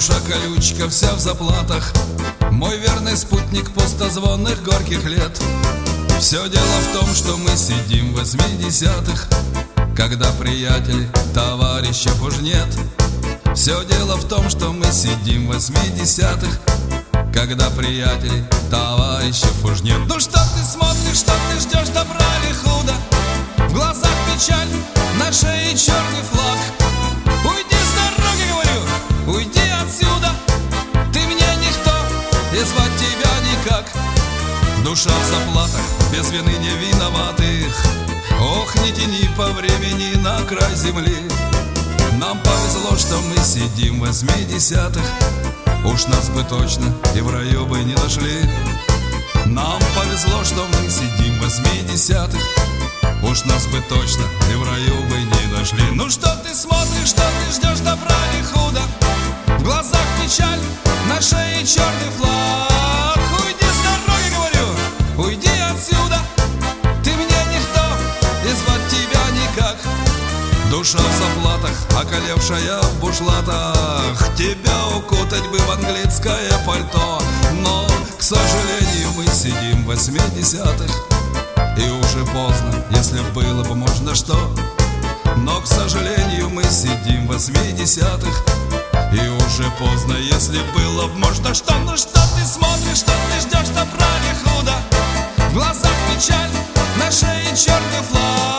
Душа колючка, вся в заплатах, мой верный спутник пустозвонных горьких лет. Все дело в том, что мы сидим в 80-х, когда приятелей, товарищев уж нет. Все дело в том, что мы сидим в 80-х, когда приятелей, товарищев уж нет. Ну что ты смотришь, что ты ждешь, добра или худо? В глазах печаль, на шее черный флаг. Уйди с дороги, говорю, уйди отсюда. Ты мне никто, и звать тебя никак. Душа в заплатах, без вины не виноватых. Ох, не тяни по времени на край земли. Нам повезло, что мы сидим в 80-х. Уж нас бы точно и в раю бы не нашли. Нам повезло, что мы сидим в 80-х. Уж нас бы точно и в раю бы не нашли. Ну что ты смотришь, что ты ждешь, добра или худо? В глазах печаль, на шее черный флаг. Уйди с дороги, говорю, уйди отсюда. Ты мне никто, и звать тебя никак. Душа в заплатах, околевшая в бушлатах. Тебя укутать бы в английское пальто. Но, к сожалению, мы сидим в 80-х. И уже поздно, если было бы можно что. Но, к сожалению, мы сидим в 80-х. И уже поздно, если было бы можно что. Ну что ты смотришь, что ты ждешь, добра или худо? В глазах печаль, на шее черный флаг.